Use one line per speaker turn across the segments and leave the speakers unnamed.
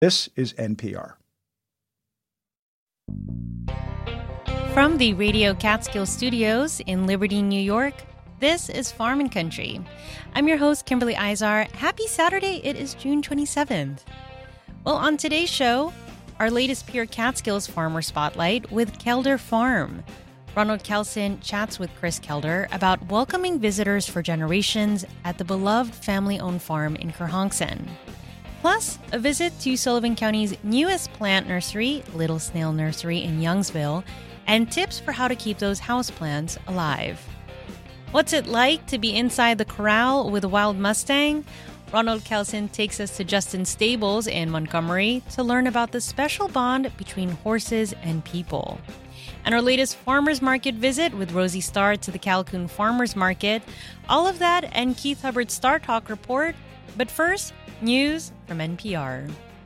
This is NPR.
From the Radio Catskill Studios in Liberty, New York, this is Farm and Country. I'm your host, Kimberly Izar. Happy Saturday. It is June 27th. Well, on today's show, our latest Pure Catskills Farmer Spotlight with Kelder Farm. Ronald Kelson chats with Chris Kelder about welcoming visitors for generations at the beloved family-owned farm in Kerhonkson. Plus, a visit to Sullivan County's newest plant nursery, Little Snail Nursery in Youngsville, and tips for how to keep those houseplants alive. What's it like to be inside the corral with a wild Mustang? Ronald Kelson takes us to Justin's Stables in Montgomery to learn about the special bond between horses and people. And our latest farmers market visit with Rosie Starr to the Calhoun Farmers Market. All of that and Keith Hubbard's Star Talk report. But first, news from NPR.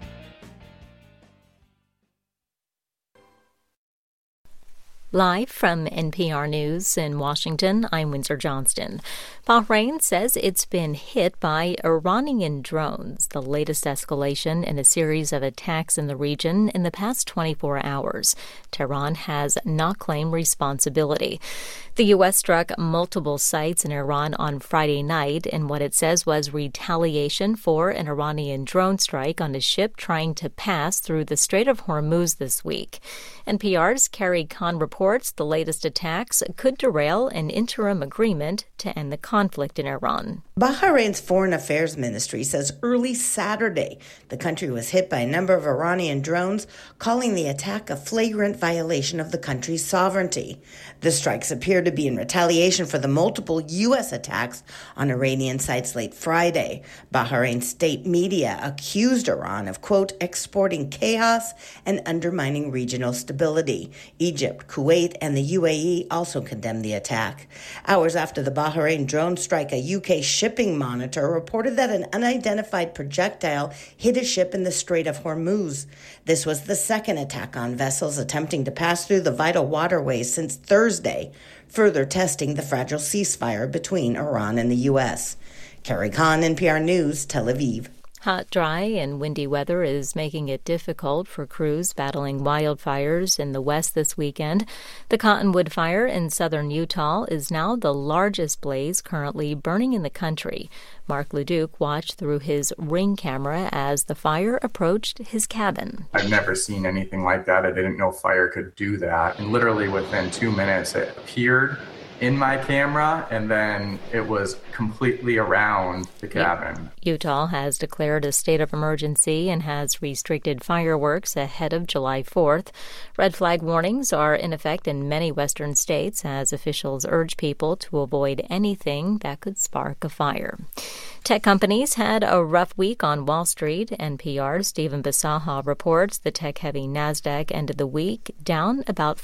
Live from NPR News in Washington, I'm Windsor Johnston. Bahrain says it's been hit by Iranian drones, the latest escalation in a series of attacks in the region in the past 24 hours. Tehran has not claimed responsibility. The U.S. struck multiple sites in Iran on Friday night in what it says was retaliation for an Iranian drone strike on a ship trying to pass through the Strait of Hormuz this week. NPR's Carrie Kahn reports the latest attacks could derail an interim agreement to end the conflict in Iran.
Bahrain's Foreign Affairs Ministry says early Saturday the country was hit by a number of Iranian drones, calling the attack a flagrant violation of the country's sovereignty. The strikes appear to be in retaliation for the multiple U.S. attacks on Iranian sites late Friday. Bahrain state media accused Iran of, quote, exporting chaos and undermining regional stability. Egypt, Kuwait, and the UAE also condemned the attack. Hours after the Bahrain drone strike, a UK shipping monitor reported that an unidentified projectile hit a ship in the Strait of Hormuz. This was the second attack on vessels attempting to pass through the vital waterways since Thursday, further testing the fragile ceasefire between Iran and the U.S. Carrie Kahn, NPR News, Tel Aviv.
Hot, dry, and windy weather is making it difficult for crews battling wildfires in the west this weekend. The Cottonwood Fire in southern Utah is now the largest blaze currently burning in the country. Mark Leduc watched through his Ring camera as the fire approached his cabin.
I've never seen anything like that. I didn't know fire could do that. And literally within 2 minutes, it appeared in my camera, and then it was completely around the cabin.
Utah has declared a state of emergency and has restricted fireworks ahead of July 4th. Red flag warnings are in effect in many western states as officials urge people to avoid anything that could spark a fire. Tech companies had a rough week on Wall Street. NPR's Stephen Bisaha reports the tech-heavy NASDAQ ended the week down about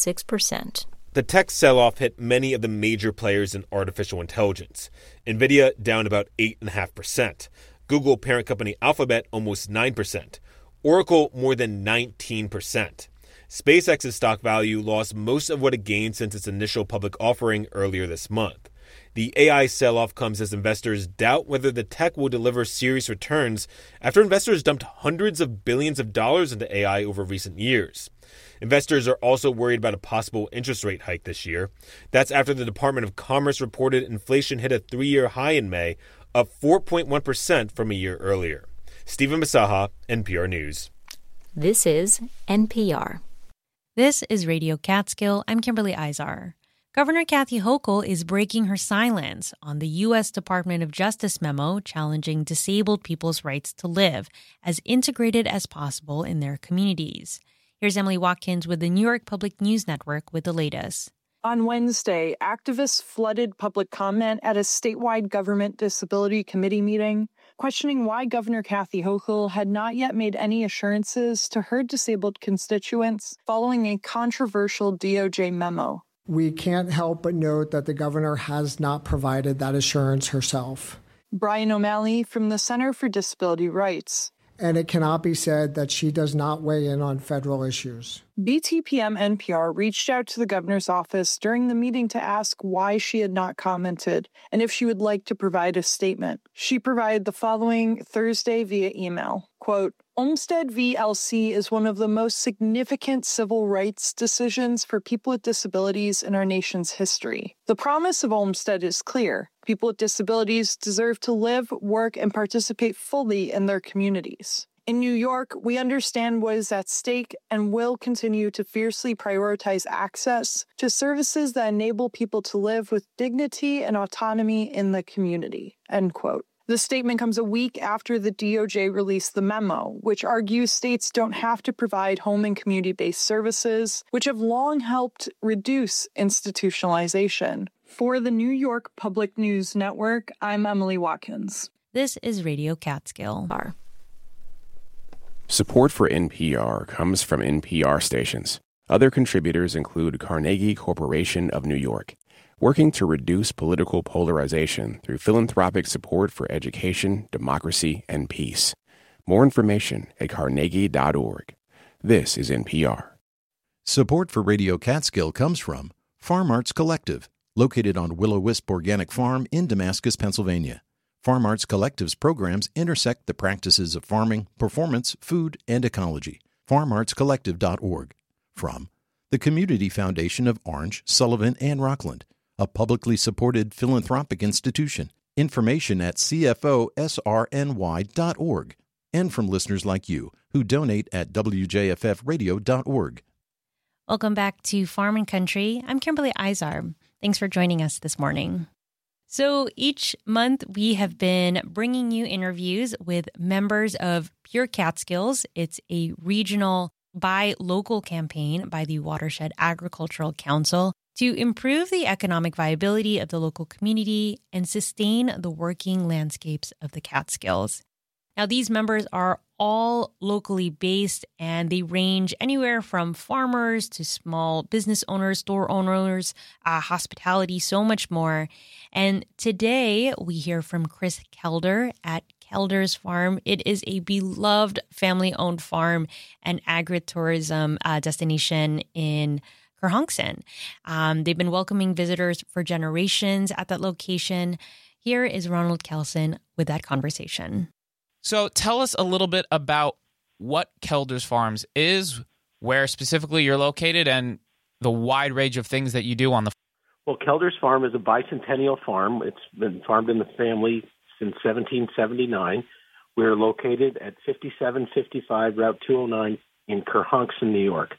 4.6%.
The tech sell-off hit many of the major players in artificial intelligence. NVIDIA down about 8.5%. Google parent company Alphabet almost 9%. Oracle more than 19%. SpaceX's stock value lost most of what it gained since its initial public offering earlier this month. The AI sell-off comes as investors doubt whether the tech will deliver serious returns after investors dumped hundreds of billions of dollars into AI over recent years. Investors are also worried about a possible interest rate hike this year. That's after the Department of Commerce reported inflation hit a 3-year high in May, up 4.1% from a year earlier. Stephen Bisaha, NPR News.
This is NPR.
This is Radio Catskill. I'm Kimberly Izar. Governor Kathy Hochul is breaking her silence on the U.S. Department of Justice memo challenging disabled people's rights to live as integrated as possible in their communities. Here's Emily Watkins with the New York Public News Network with the latest.
On Wednesday, activists flooded public comment at a statewide government disability committee meeting, questioning why Governor Kathy Hochul had not yet made any assurances to her disabled constituents following a controversial DOJ memo.
We can't help but note that the governor has not provided that assurance herself.
Brian O'Malley from the Center for Disability Rights.
And it cannot be said that she does not weigh in on federal issues.
BTPM NPR reached out to the governor's office during the meeting to ask why she had not commented and if she would like to provide a statement. She provided the following Thursday via email. Quote, Olmstead v. LC is one of the most significant civil rights decisions for people with disabilities in our nation's history. The promise of Olmstead is clear. People with disabilities deserve to live, work, and participate fully in their communities. In New York, we understand what is at stake and will continue to fiercely prioritize access to services that enable people to live with dignity and autonomy in the community, end quote. The statement comes a week after the DOJ released the memo, which argues states don't have to provide home and community-based services, which have long helped reduce institutionalization. For the New York Public News Network, I'm Emily Watkins.
This is Radio Catskill.
Support for NPR comes from NPR stations. Other contributors include Carnegie Corporation of New York, working to reduce political polarization through philanthropic support for education, democracy, and peace. More information at carnegie.org. This is NPR.
Support for Radio Catskill comes from Farm Arts Collective, located on Willow Wisp Organic Farm in Damascus, Pennsylvania. Farm Arts Collective's programs intersect the practices of farming, performance, food, and ecology. FarmArtsCollective.org. From the Community Foundation of Orange, Sullivan, and Rockland, a publicly supported philanthropic institution. Information at cfosrny.org. And from listeners like you who donate at wjffradio.org.
Welcome back to Farm and Country. I'm Kimberly Izar. Thanks for joining us this morning. So each month we have been bringing you interviews with members of Pure Catskills. It's a regional buy local campaign by the Watershed Agricultural Council to improve the economic viability of the local community and sustain the working landscapes of the Catskills. Now, these members are all locally based, and they range anywhere from farmers to small business owners, store owners, hospitality, so much more. And today we hear from Chris Kelder at Kelder's Farm. It is a beloved family-owned farm and agritourism destination in Kerhonkson. They've been welcoming visitors for generations at that location. Here is Ronald Kelson with that conversation.
So tell us a little bit about what Kelder's Farms is, where specifically you're located, and the wide range of things that you do on the farm.
Well, Kelder's Farm is a bicentennial farm. It's been farmed in the family since 1779. We're located at 5755 Route 209 in Kerhonkson, New York,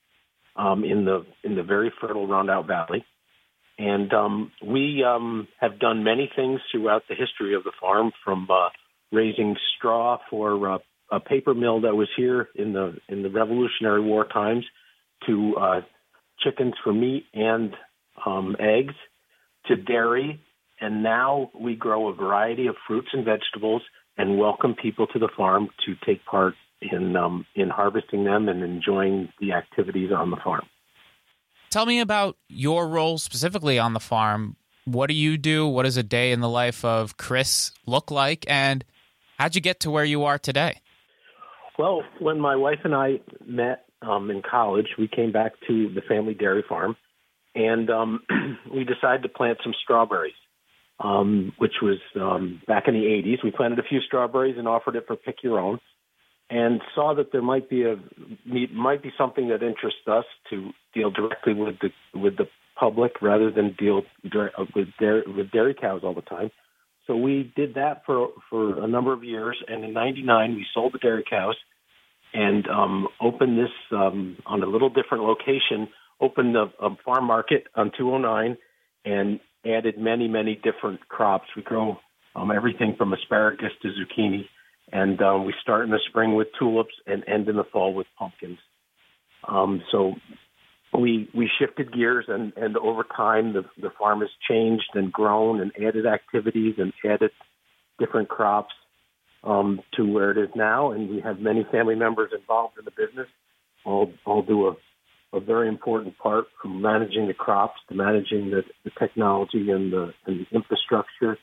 in the very fertile Rondout Valley. And we have done many things throughout the history of the farm, from raising straw for a paper mill that was here in the Revolutionary War times, to chickens for meat and eggs, to dairy, and now we grow a variety of fruits and vegetables and welcome people to the farm to take part in harvesting them and enjoying the activities on the farm.
Tell me about your role specifically on the farm. What do you do? What does a day in the life of Chris look like? And how'd you get to where you are today?
Well, when my wife and I met in college, we came back to the family dairy farm, and we decided to plant some strawberries, which was back in the 80s. We planted a few strawberries and offered it for pick your own, and saw that there might be something that interests us to deal directly with the public rather than deal with dairy cows all the time. So we did that for a number of years, and in '99 we sold the dairy cows and opened this on a little different location, opened a farm market on 209 and added many, many different crops. We grow everything from asparagus to zucchini, and we start in the spring with tulips and end in the fall with pumpkins. So we shifted gears, and over time the farm has changed and grown and added activities and added different crops to where it is now. And we have many family members involved in the business, all do a very important part, from managing the crops to managing the technology and the infrastructure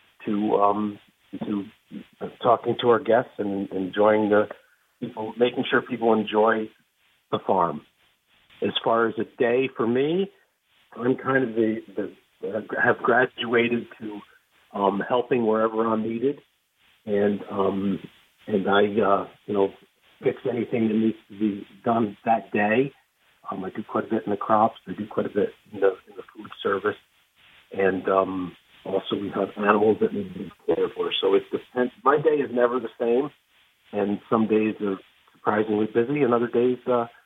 to talking to our guests and enjoying the people, making sure people enjoy the farm. As far as a day for me, I'm kind of have graduated to helping wherever I'm needed, and I fix anything that needs to be done that day. I do quite a bit in the crops. I do quite a bit in the food service. And also we have animals that need to be cared for. So it depends. My day is never the same. And some days are surprisingly busy, and other days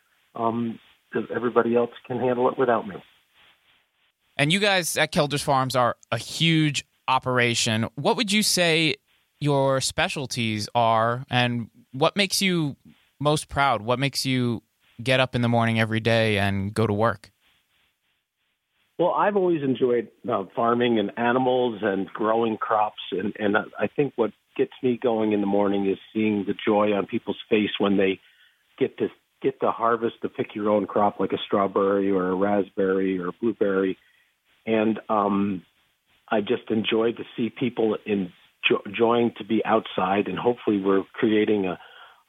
everybody else can handle it without me.
And you guys at Kelders Farms are a huge operation. What would you say your specialties are, and what makes you most proud? What makes you get up in the morning every day and go to work?
Well, I've always enjoyed farming and animals and growing crops, and I think what gets me going in the morning is seeing the joy on people's face when they get to harvest, to pick your own crop, like a strawberry or a raspberry or a blueberry. And I just enjoy to see people enjoying to be outside, and hopefully we're creating a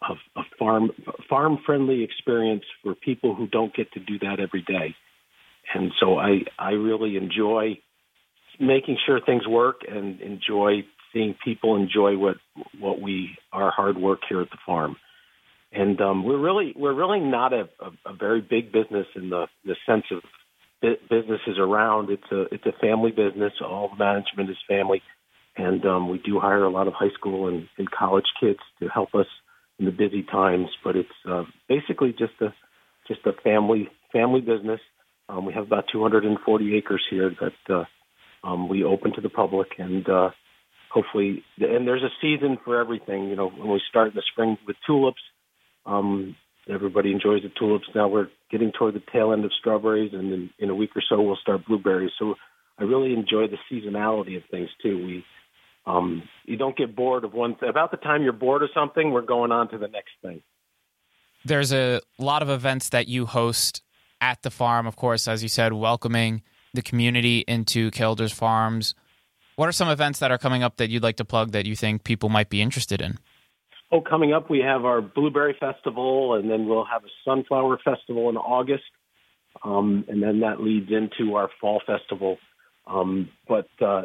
farm-friendly experience for people who don't get to do that every day. And so I really enjoy making sure things work and enjoy seeing people enjoy our hard work here at the farm. And we're really not a very big business in the sense of businesses around. It's a family business. All the management is family, and we do hire a lot of high school and college kids to help us in the busy times. But it's basically just a family business. We have about 240 acres here that we open to the public, and hopefully, and there's a season for everything. You know, when we start in the spring with tulips, everybody enjoys the tulips. Now we're getting toward the tail end of strawberries, and in a week or so we'll start blueberries. So I really enjoy the seasonality of things too. You don't get bored of one thing. About the time you're bored of something, we're going on to the next thing.
There's a lot of events that you host at the farm, of course, as you said, welcoming the community into Kelders Farms. What are some events that are coming up that you'd like to plug that you think people might be interested in?
Oh, coming up, we have our Blueberry Festival, and then we'll have a Sunflower Festival in August, and then that leads into our Fall Festival. But on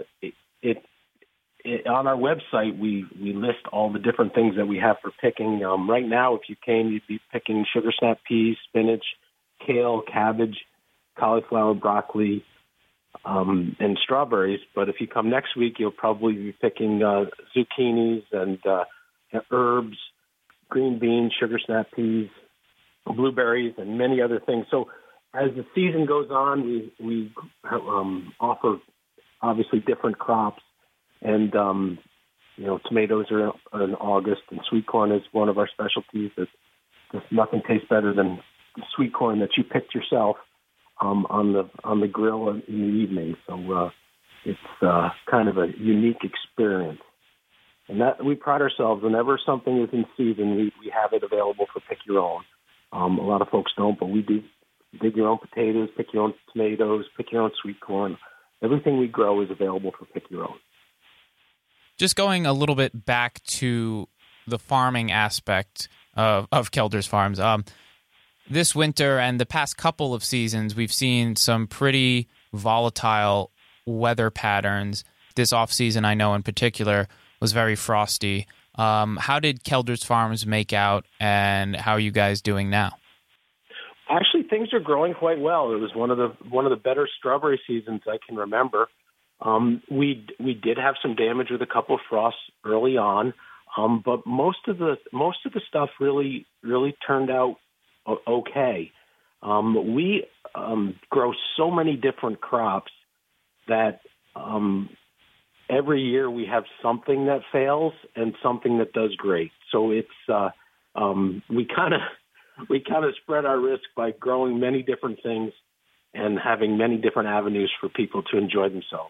our website, we list all the different things that we have for picking. Right now, if you came, you'd be picking sugar snap peas, spinach, kale, cabbage, cauliflower, broccoli, and strawberries. But if you come next week, you'll probably be picking zucchinis and herbs, green beans, sugar snap peas, blueberries, and many other things. So as the season goes on, we offer obviously different crops, and tomatoes are in August, and sweet corn is one of our specialties. Just nothing tastes better than sweet corn that you picked yourself on the grill in the evening. So it's kind of a unique experience. And that we pride ourselves whenever something is in season, we have it available for pick your own. A lot of folks don't, but we do. Dig your own potatoes, pick your own tomatoes, pick your own sweet corn. Everything we grow is available for pick your own.
Just going a little bit back to the farming aspect of Kelders Farms. This winter and the past couple of seasons, we've seen some pretty volatile weather patterns. This off-season, I know in particular, was very frosty. How did Kelders Farms make out, and how are you guys doing now?
Actually, things are growing quite well. It was one of the better strawberry seasons I can remember. We did have some damage with a couple of frosts early on, but most of the stuff really turned out okay. We grow so many different crops that every year we have something that fails and something that does great. So it's we kind of spread our risk by growing many different things and having many different avenues for people to enjoy themselves.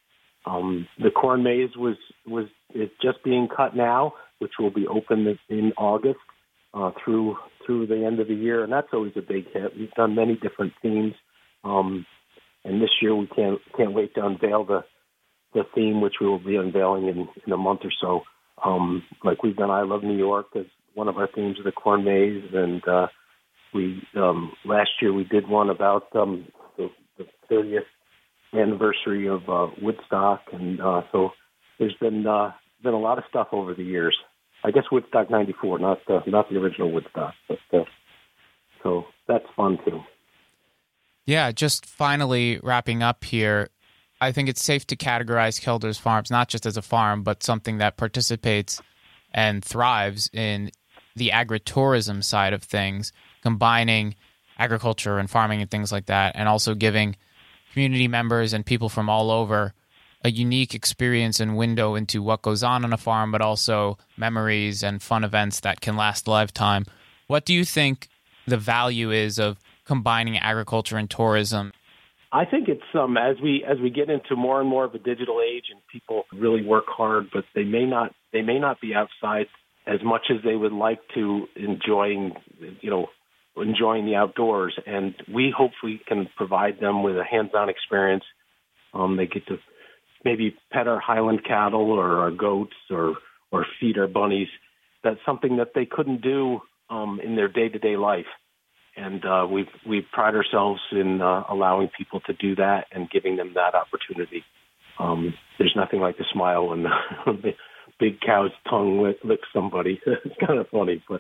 The corn maze is just being cut now, which will be open in August through the end of the year, and that's always a big hit. We've done many different themes, and this year we can't wait to unveil the theme, which we will be unveiling in a month or so. Like we've done I Love New York as one of our themes of the corn maze, and we last year we did one about the 30th anniversary of Woodstock, and so there's been a lot of stuff over the years. I guess Woodstock 94, not the original Woodstock. But so that's fun too.
Yeah, just finally wrapping up here, I think it's safe to categorize Kelder's Farms not just as a farm, but something that participates and thrives in the agritourism side of things, combining agriculture and farming and things like that, and also giving community members and people from all over a unique experience and window into what goes on a farm, but also memories and fun events that can last a lifetime. What do you think the value is of combining agriculture and tourism?
I think it's as we get into more and more of a digital age and people really work hard, but they may not be outside as much as they would like to, enjoying the outdoors. And we hopefully can provide them with a hands-on experience. They get to maybe pet our Highland cattle or our goats or feed our bunnies. That's something that they couldn't do in their day-to-day life. And we pride ourselves in allowing people to do that and giving them that opportunity. There's nothing like the smile when the big cow's tongue licks somebody. It's kind of funny, but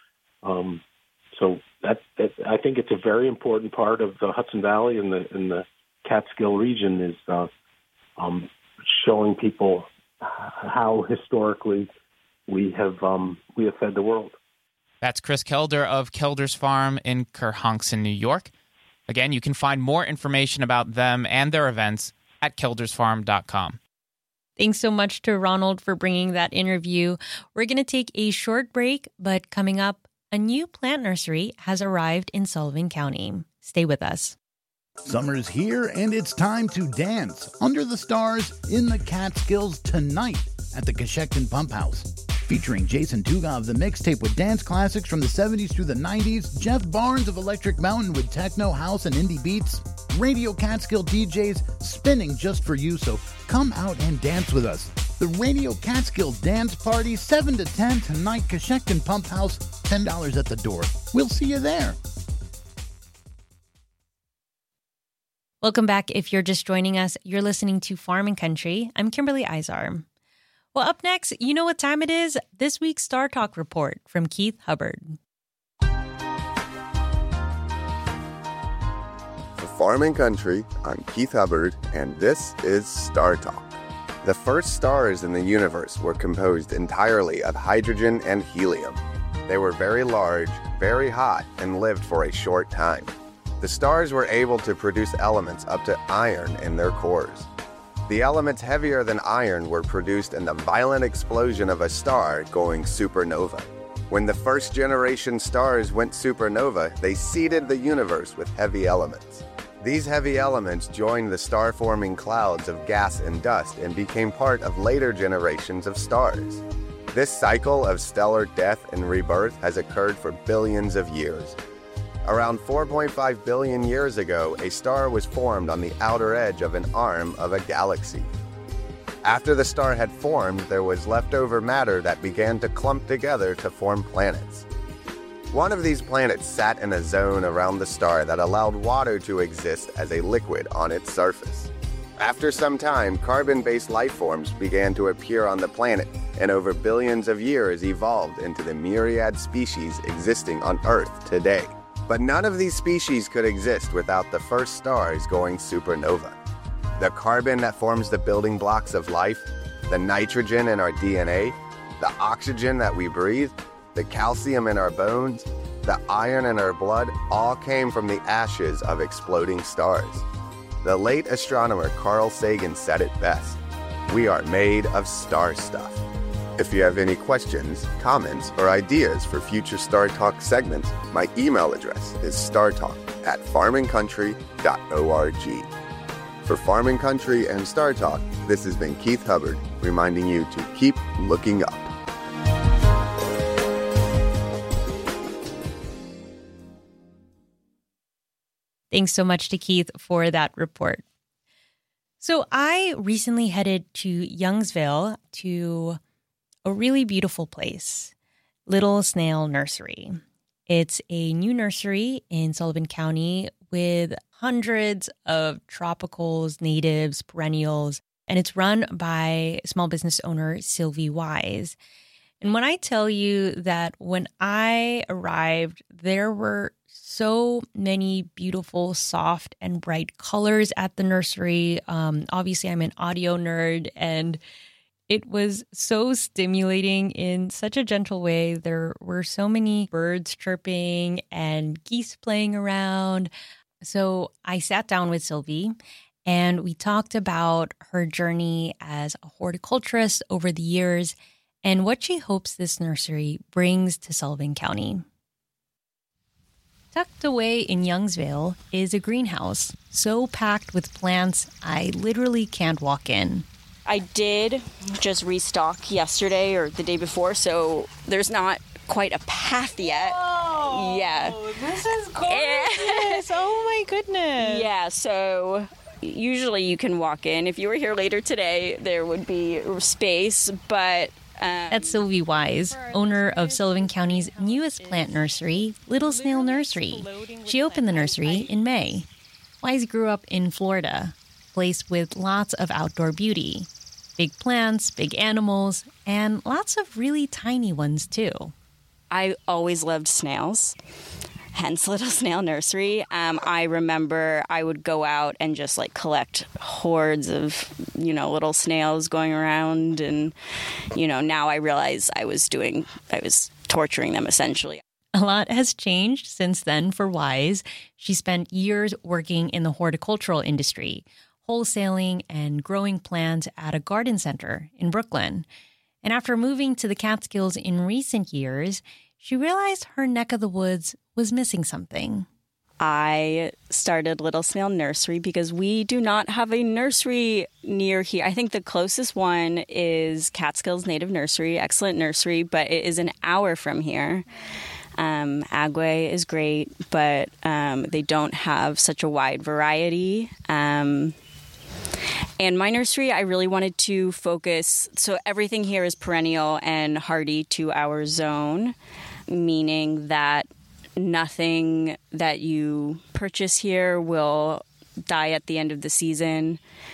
so that I think it's a very important part of the Hudson Valley and the Catskill region is showing people how historically we have fed the world.
That's Chris Kelder of Kelder's Farm in Kerhonkson, New York. Again, you can find more information about them and their events at keldersfarm.com.
Thanks so much to Ronald for bringing that interview. We're going to take a short break, but coming up, a new plant nursery has arrived in Sullivan County. Stay with us.
Summer's here, and it's time to dance under the stars in the Catskills tonight at the Coshecton Pump House. Featuring Jason Tuga of The Mixtape with dance classics from the 70s through the 90s, Jeff Barnes of Electric Mountain with techno, house, and indie beats, Radio Catskill DJs spinning just for you, so come out and dance with us. The Radio Catskill Dance Party, 7 to 10 tonight, Coshecton Pump House, $10 at the door. We'll see you there.
Welcome back. If you're just joining us, you're listening to Farm and Country. I'm Kimberly Izar. Well, up next, you know what time it is? This week's Star Talk report from Keith Hubbard.
For Farm and Country, I'm Keith Hubbard, and this is Star Talk. The first stars in the universe were composed entirely of hydrogen and helium. They were very large, very hot, and lived for a short time. The stars were able to produce elements up to iron in their cores. The elements heavier than iron were produced in the violent explosion of a star going supernova. When the first generation stars went supernova, they seeded the universe with heavy elements. These heavy elements joined the star-forming clouds of gas and dust and became part of later generations of stars. This cycle of stellar death and rebirth has occurred for billions of years. Around 4.5 billion years ago, a star was formed on the outer edge of an arm of a galaxy. After the star had formed, there was leftover matter that began to clump together to form planets. One of these planets sat in a zone around the star that allowed water to exist as a liquid on its surface. After some time, carbon-based life forms began to appear on the planet, and over billions of years evolved into the myriad species existing on Earth today. But none of these species could exist without the first stars going supernova. The carbon that forms the building blocks of life, the nitrogen in our DNA, the oxygen that we breathe, the calcium in our bones, the iron in our blood, all came from the ashes of exploding stars. The late astronomer Carl Sagan said it best: "We are made of star stuff." If you have any questions, comments, or ideas for future Star Talk segments, my email address is startalk@farmandcountry.org. For Farm and Country and Star Talk, this has been Keith Hubbard, reminding you to keep looking up.
Thanks so much to Keith for that report. So I recently headed to Youngsville to a really beautiful place, Little Snail Nursery. It's a new nursery in Sullivan County with hundreds of tropicals, natives, perennials, and it's run by small business owner Sylvie Wise. And when I tell you that when I arrived, there were so many beautiful, soft, and bright colors at the nursery. Obviously, I'm an audio nerd, and it was so stimulating in such a gentle way. There were so many birds chirping and geese playing around. So I sat down with Sylvie, and we talked about her journey as a horticulturist over the years and what she hopes this nursery brings to Sullivan County. Tucked away in Youngsville is a greenhouse, so packed with plants I literally can't walk in.
I did just restock yesterday or the day before, so there's not quite a path yet.
Oh,
yeah.
This is gorgeous. Oh my goodness.
Yeah, so usually you can walk in. If you were here later today, there would be space, but
that's Sylvie Wise, owner of Sullivan County's newest plant nursery, Little Snail Nursery. She opened the nursery in May. Wise grew up in Florida, a place with lots of outdoor beauty. Big plants, big animals, and lots of really tiny ones, too.
I always loved snails, hence Little Snail Nursery. I remember I would go out and just like collect hordes of, little snails going around. And, now I realize I was torturing them essentially.
A lot has changed since then for Wise. She spent years working in the horticultural industry, wholesaling and growing plants at a garden center in Brooklyn. And after moving to the Catskills in recent years, she realized her neck of the woods was missing something.
I started Little Snail Nursery because we do not have a nursery near here. I think the closest one is Catskills Native Nursery, excellent nursery, but it is an hour from here. Agway is great, but they don't have such a wide variety. And my nursery, I really wanted to focus, so everything here is perennial and hardy to our zone, meaning that nothing that you purchase here will die at the end of the season.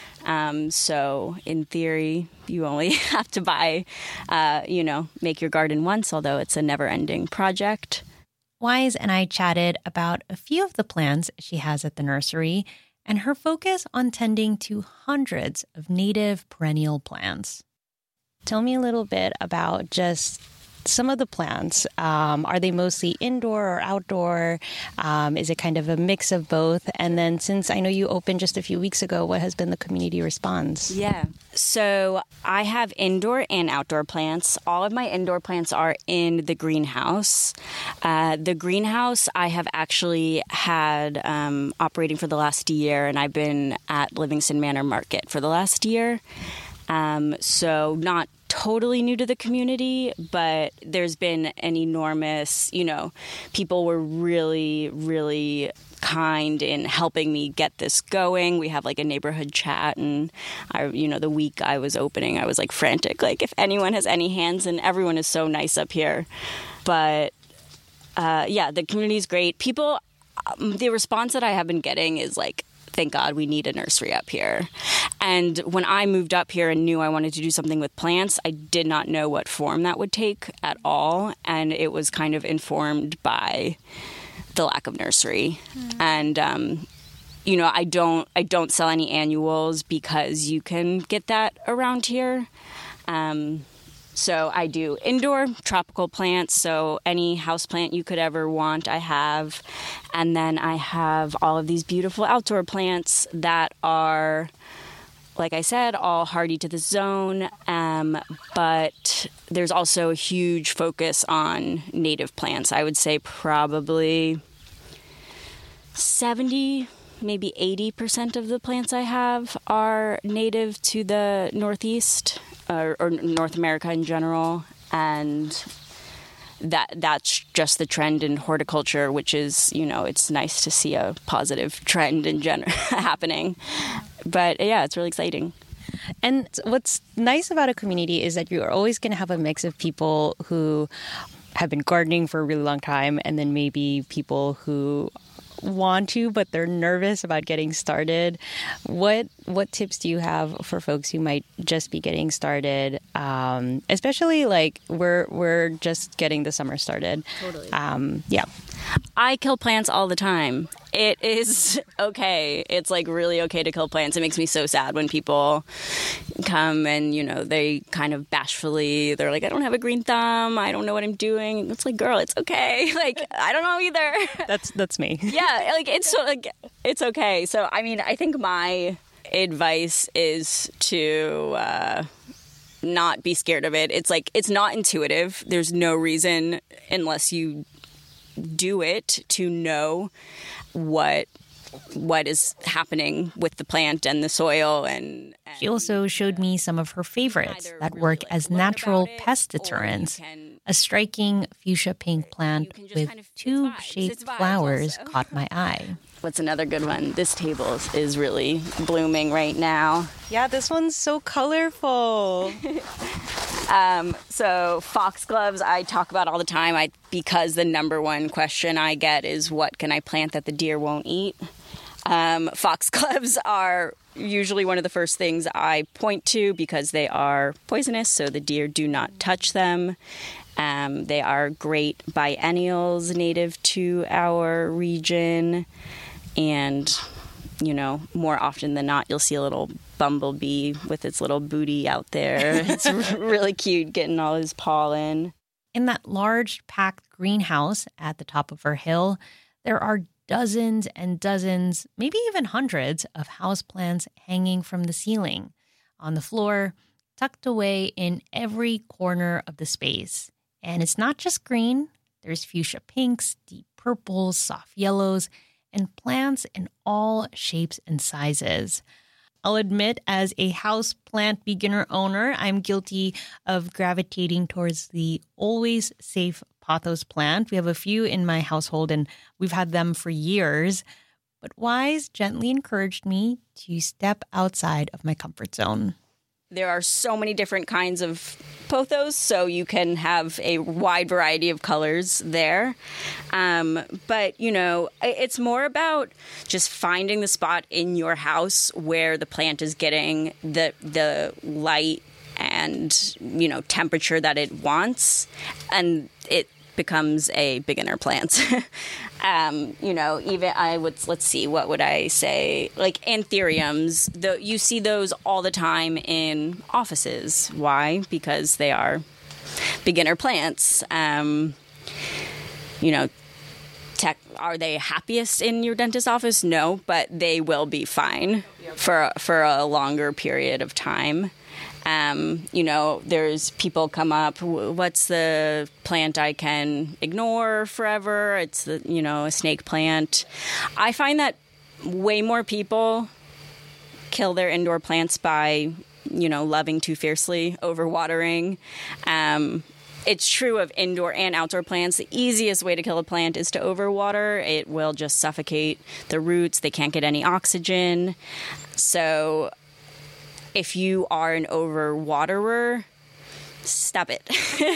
So in theory, you only have to buy, make your garden once, although it's a never-ending project.
Wise and I chatted about a few of the plants she has at the nursery and her focus on tending to hundreds of native perennial plants. Tell me a little bit about just some of the plants. Are they mostly indoor or outdoor? Is it kind of a mix of both? And then since I know you opened just a few weeks ago, what has been the community response?
Yeah. So I have indoor and outdoor plants. All of my indoor plants are in the greenhouse. The greenhouse I have actually had operating for the last year, and I've been at Livingston Manor Market for the last year. So not totally new to the community, but there's been an enormous, people were really, really kind in helping me get this going. We have like a neighborhood chat, and the week I was opening, I was like frantic, like if anyone has any hands, and everyone is so nice up here. But the community is great. People, the response that I have been getting is like, thank God we need a nursery up here. And when I moved up here and knew I wanted to do something with plants, I did not know what form that would take at all. And it was kind of informed by the lack of nursery. And, I don't sell any annuals because you can get that around here. So I do indoor tropical plants, so any houseplant you could ever want, I have. And then I have all of these beautiful outdoor plants that are, like I said, all hardy to the zone. But there's also a huge focus on native plants. I would say probably 70, maybe 80% of the plants I have are native to the Northeast. Or North America in general, and that's just the trend in horticulture, which is, it's nice to see a positive trend in general happening. But yeah, it's really exciting.
And what's nice about a community is that you're always going to have a mix of people who have been gardening for a really long time, and then maybe people who want to, but they're nervous about getting started. What tips do you have for folks who might just be getting started? Especially like we're just getting the summer started.
Totally.
Yeah.
I kill plants all the time. It is okay. It's like really okay to kill plants. It makes me so sad when people come and, they kind of bashfully, they're like, I don't have a green thumb. I don't know what I'm doing. It's like, girl, it's okay. Like, I don't know either.
That's me.
Yeah. It's okay. So, I mean, I think my advice is to, not be scared of it. It's like, it's not intuitive. There's no reason unless you do it to know what is happening with the plant and the soil. And
she also showed me some of her favorites that work as natural pest deterrents. A striking fuchsia pink plant with tube-shaped flowers caught my eye.
What's another good one? This table is really blooming right now.
Yeah, this one's so colorful.
So foxgloves I talk about all the time because the number one question I get is, what can I plant that the deer won't eat? Foxgloves are usually one of the first things I point to because they are poisonous, so the deer do not touch them. They are great biennials native to our region. And, more often than not, you'll see a little bumblebee with its little booty out there. It's really cute getting all his pollen.
In that large packed greenhouse at the top of her hill, there are dozens and dozens, maybe even hundreds of houseplants hanging from the ceiling, on the floor, tucked away in every corner of the space. And it's not just green. There's fuchsia pinks, deep purples, soft yellows, and plants in all shapes and sizes. I'll admit, as a houseplant beginner owner, I'm guilty of gravitating towards the always safe pothos plant. We have a few in my household, and we've had them for years. But Wise gently encouraged me to step outside of my comfort zone.
There are so many different kinds of pothos, so you can have a wide variety of colors there. But, it's more about just finding the spot in your house where the plant is getting the light and, temperature that it wants, and it becomes a beginner plant. Let's see, what would I say? Like anthuriums, you see those all the time in offices. Why? Because they are beginner plants. Are they happiest in your dentist's office? No, but they will be fine for a longer period of time. There's people come up, what's the plant I can ignore forever? It's a snake plant. I find that way more people kill their indoor plants by, loving too fiercely, overwatering. It's true of indoor and outdoor plants. The easiest way to kill a plant is to overwater. It will just suffocate the roots. They can't get any oxygen. So if you are an overwaterer, stop it.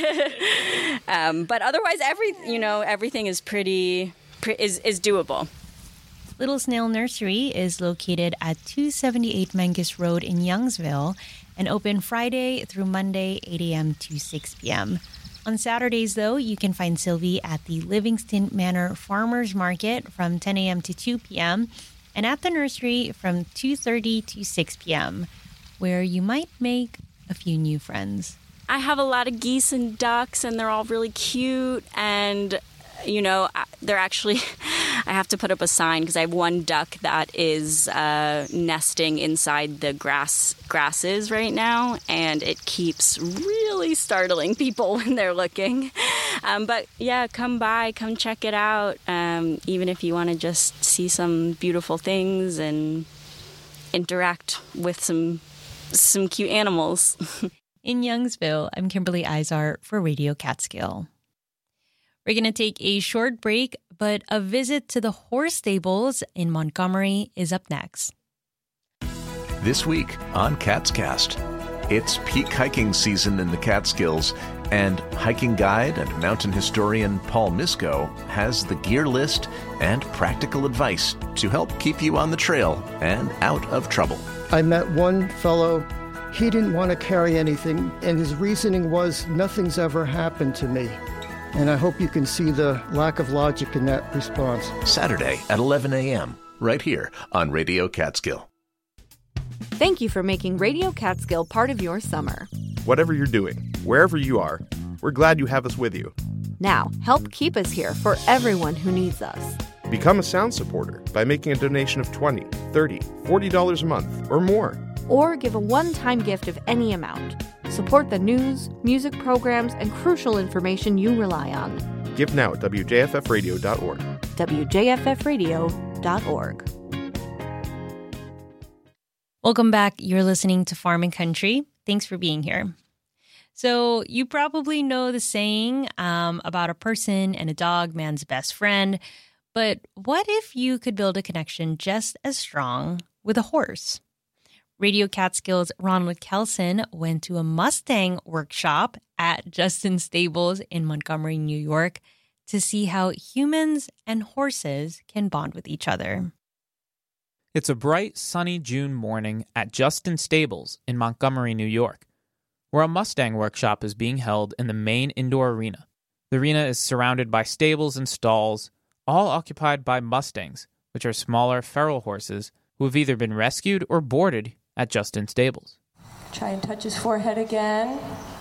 But otherwise, everything is is doable.
Little Snail Nursery is located at 278 Mangus Road in Youngsville and open Friday through Monday, 8 a.m. to 6 p.m. On Saturdays, though, you can find Sylvie at the Livingston Manor Farmers Market from 10 a.m. to 2 p.m. and at the nursery from 2:30 to 6 p.m., where you might make a few new friends.
I have a lot of geese and ducks, and they're all really cute. And, they're actually, I have to put up a sign because I have one duck that is nesting inside the grasses right now, and it keeps really startling people when they're looking. But yeah, come by, come check it out. Even if you want to just see some beautiful things and interact with some cute animals.
In Youngsville, I'm Kimberly Izar for Radio Catskill. We're going to take a short break, but a visit to the horse stables in Montgomery is up next.
This week on Catscast. It's peak hiking season in the Catskills, and hiking guide and mountain historian Paul Misko has the gear list and practical advice to help keep you on the trail and out of trouble.
I met one fellow, he didn't want to carry anything, and his reasoning was, nothing's ever happened to me. And I hope you can see the lack of logic in that response.
Saturday at 11 a.m., right here on Radio Catskill.
Thank you for making Radio Catskill part of your summer.
Whatever you're doing, wherever you are, we're glad you have us with you.
Now, help keep us here for everyone who needs us.
Become a sound supporter by making a donation of $20, $30, $40 a month or more.
Or give a one-time gift of any amount. Support the news, music programs, and crucial information you rely on.
Give now at WJFFradio.org.
WJFFradio.org.
Welcome back. You're listening to Farm and Country. Thanks for being here. So you probably know the saying about a person and a dog, man's best friend. But what if you could build a connection just as strong with a horse? Radio Catskills' Ronald Kelson went to a Mustang workshop at Justin Stables in Montgomery, New York, to see how humans and horses can bond with each other.
It's a bright, sunny June morning at Justin Stables in Montgomery, New York, where a Mustang workshop is being held in the main indoor arena. The arena is surrounded by stables and stalls, all occupied by Mustangs, which are smaller feral horses who have either been rescued or boarded at Justin Stables.
Try and touch his forehead again.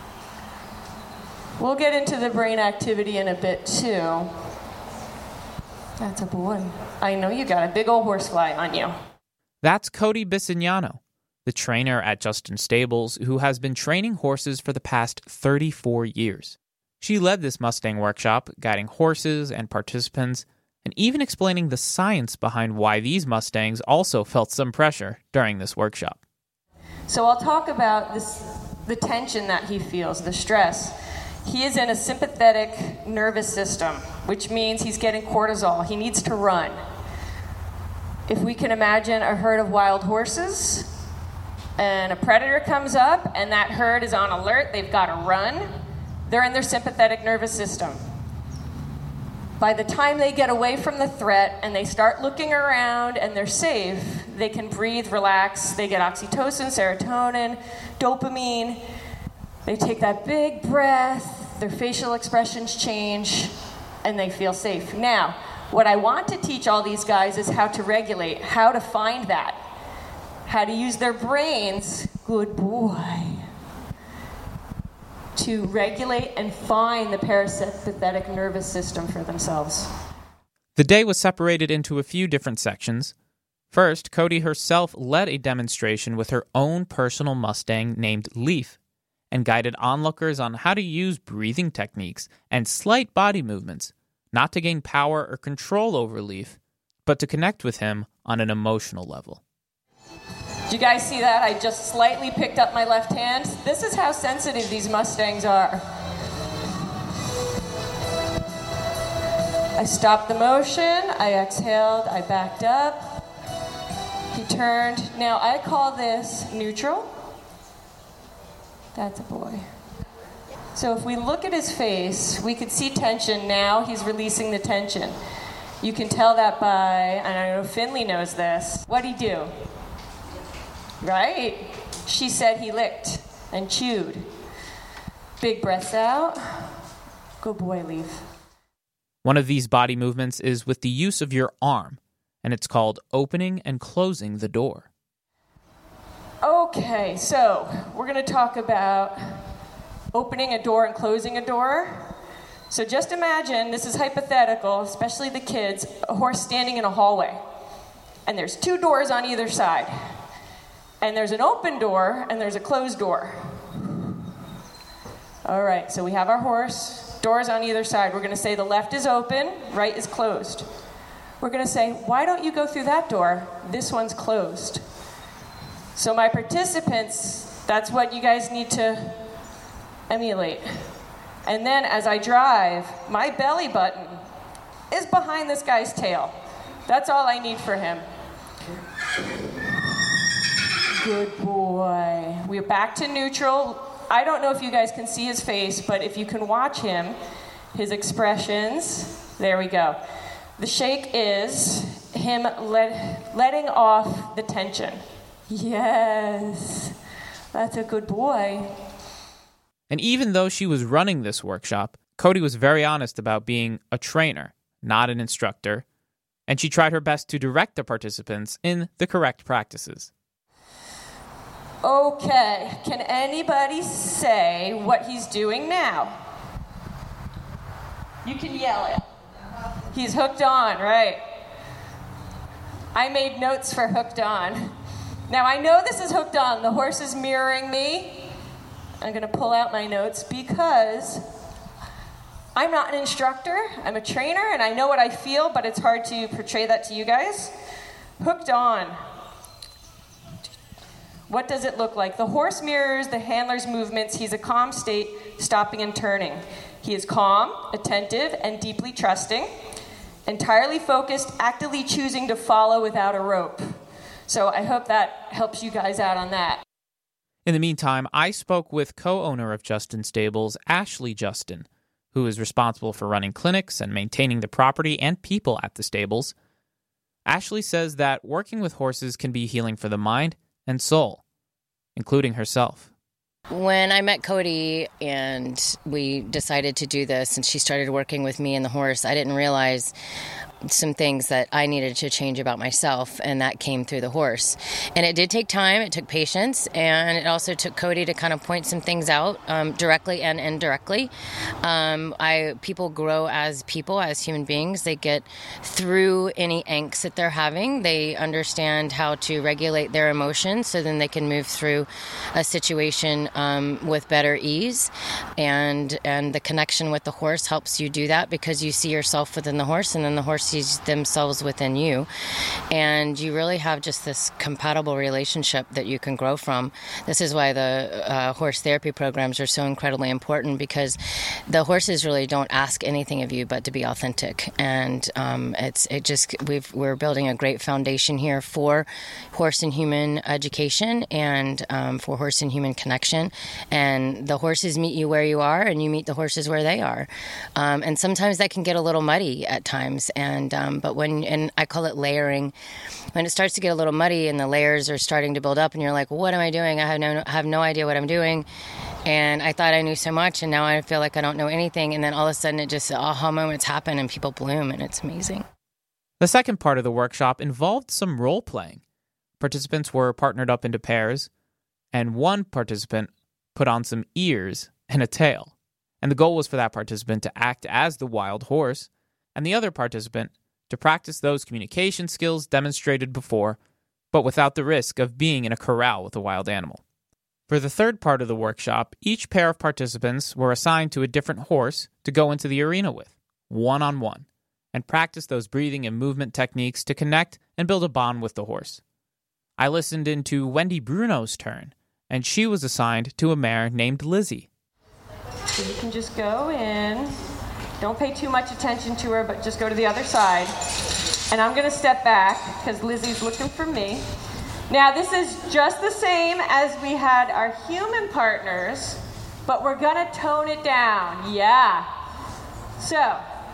We'll get into the brain activity in a bit, too. That's a boy. I know you got a big old horsefly on you.
That's Cody Bisignano, the trainer at Justin Stables, who has been training horses for the past 34 years. She led this Mustang workshop, guiding horses and participants, and even explaining the science behind why these Mustangs also felt some pressure during this workshop.
So I'll talk about the tension that he feels, the stress. He is in a sympathetic nervous system, which means he's getting cortisol. He needs to run. If we can imagine a herd of wild horses, and a predator comes up, and that herd is on alert, they've got to run, they're in their sympathetic nervous system. By the time they get away from the threat and they start looking around and they're safe, they can breathe, relax, they get oxytocin, serotonin, dopamine. They take that big breath, their facial expressions change, and they feel safe. Now, what I want to teach all these guys is how to regulate, how to find that, how to use their brains, good boy, to regulate and find the parasympathetic nervous system for themselves.
The day was separated into a few different sections. First, Cody herself led a demonstration with her own personal Mustang named Leaf, and guided onlookers on how to use breathing techniques and slight body movements, not to gain power or control over Leaf, but to connect with him on an emotional level.
Did you guys see that? I just slightly picked up my left hand. This is how sensitive these Mustangs are. I stopped the motion, I exhaled, I backed up. He turned. Now I call this neutral. That's a boy. So if we look at his face, we could see tension. Now he's releasing the tension. You can tell that by, and I know Finley knows this, what'd he do? Right? She said he licked and chewed. Big breaths out. Good boy, Leaf.
One of these body movements is with the use of your arm, and it's called opening and closing the door.
Okay, so we're going to talk about opening a door and closing a door. So just imagine, this is hypothetical, especially the kids, a horse standing in a hallway. And there's two doors on either side. And there's an open door and there's a closed door. All right, so we have our horse, doors on either side. We're going to say the left is open, right is closed. We're going to say, why don't you go through that door? This one's closed. So my participants, that's what you guys need to emulate. And then as I drive, my belly button is behind this guy's tail. That's all I need for him. Good boy. We're back to neutral. I don't know if you guys can see his face, but if you can watch him, his expressions, there we go. The shake is him letting off the tension. Yes, that's a good boy.
And even though she was running this workshop, Cody was very honest about being a trainer, not an instructor, and she tried her best to direct the participants in the correct practices.
Okay, can anybody say what he's doing now? You can yell it. He's hooked on, right? I made notes for hooked on. Now I know this is hooked on. The horse is mirroring me. I'm going to pull out my notes because I'm not an instructor. I'm a trainer and I know what I feel, but it's hard to portray that to you guys. Hooked on. What does it look like? The horse mirrors the handler's movements. He's a calm state, stopping and turning. He is calm, attentive, and deeply trusting. Entirely focused, actively choosing to follow without a rope. So I hope that helps you guys out on that.
In the meantime, I spoke with co-owner of Justin Stables, Ashley Justin, who is responsible for running clinics and maintaining the property and people at the stables. Ashley says that working with horses can be healing for the mind and soul, including herself.
When I met Cody and we decided to do this and she started working with me and the horse, I didn't realize some things that I needed to change about myself, and that came through the horse. And it did take time, it took patience, and it also took Cody to kind of point some things out directly and indirectly. People grow as people, as human beings. They get through any angst that they're having. They understand how to regulate their emotions so then they can move through a situation with better ease. And the connection with the horse helps you do that because you see yourself within the horse and then the horse sees themselves within you. And you really have just this compatible relationship that you can grow from. This is why the horse therapy programs are so incredibly important, because the horses really don't ask anything of you but to be authentic. And we're building a great foundation here for horse and human education and for horse and human connection. And the horses meet you where you are, and you meet the horses where they are. And sometimes that can get a little muddy at times. But when I call it layering, when it starts to get a little muddy and the layers are starting to build up, and you're like, what am I doing? I have no idea what I'm doing. And I thought I knew so much, and now I feel like I don't know anything. And then all of a sudden, it just aha moments happen, and people bloom, and it's amazing.
The second part of the workshop involved some role playing. Participants were partnered up into pairs, and one participant put on some ears and a tail. And the goal was for that participant to act as the wild horse, and the other participant to practice those communication skills demonstrated before, but without the risk of being in a corral with a wild animal. For the third part of the workshop, each pair of participants were assigned to a different horse to go into the arena with, one-on-one, and practice those breathing and movement techniques to connect and build a bond with the horse. I listened into Wendy Bruno's turn, and she was assigned to a mare named Lizzie.
So you can just go in. Don't pay too much attention to her, but just go to the other side. And I'm going to step back because Lizzie's looking for me. Now, this is just the same as we had our human partners, but we're going to tone it down. Yeah. So,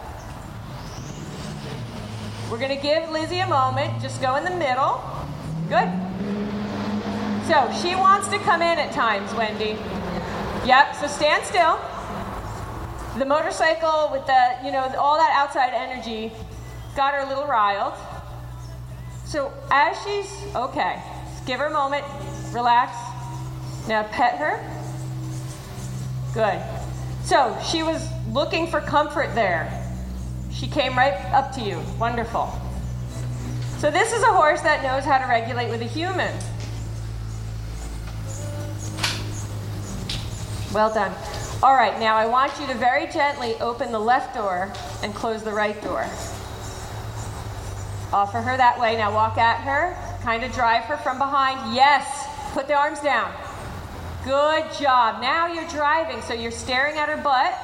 we're going to give Lizzie a moment. Just go in the middle. Good. So, she wants to come in at times, Wendy. Yep, so stand still. The motorcycle with the, all that outside energy got her a little riled. So as she's, okay, give her a moment, relax. Now pet her. Good. So she was looking for comfort there. She came right up to you. Wonderful. So this is a horse that knows how to regulate with a human. Well done. All right, now I want you to very gently open the left door and close the right door. Offer her that way. Now walk at her, kind of drive her from behind. Yes, put the arms down. Good job. Now you're driving, so you're staring at her butt.